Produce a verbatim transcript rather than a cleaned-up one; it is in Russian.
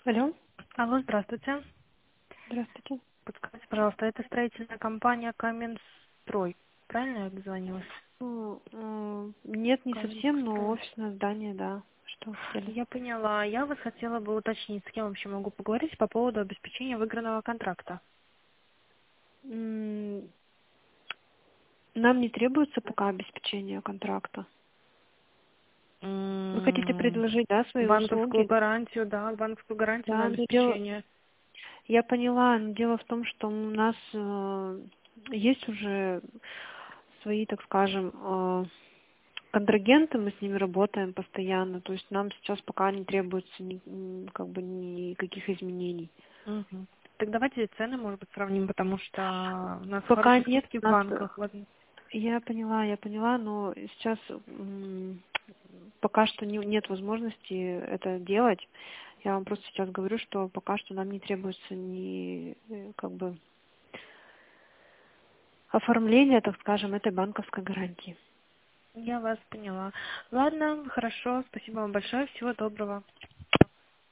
Алло, Алло, здравствуйте. здравствуйте. Подскажите, пожалуйста, это строительная компания Каменстрой. Правильно я дозвонилась? Ну, э, нет, не совсем, но Каменстрой. офисное здание, да. Что хотели? Я поняла. Я вас хотела бы уточнить, с кем вообще могу поговорить по поводу обеспечения выигранного контракта. М, Нам не требуется пока обеспечение контракта. Вы хотите М, предложить, да, свои Банковскую услуги? гарантию, да, банковскую гарантию на Да, но дело, обеспечение. я поняла, но дело в том, что у нас э, есть уже свои, так скажем, э, контрагенты, мы с ними работаем постоянно, то есть нам сейчас пока не требуется ни- м, как бы никаких изменений. Мгм. Так давайте цены, может быть, сравним, потому что у нас Пока хорошие нет, скидки в у нас банках. Вот. я поняла, я поняла, но сейчас м, пока что не- нет возможности это делать. Я вам просто сейчас говорю, что пока что нам не требуется ни э, как бы оформление, так скажем, этой банковской гарантии. Я вас поняла. Ладно, хорошо, спасибо вам большое, всего доброго.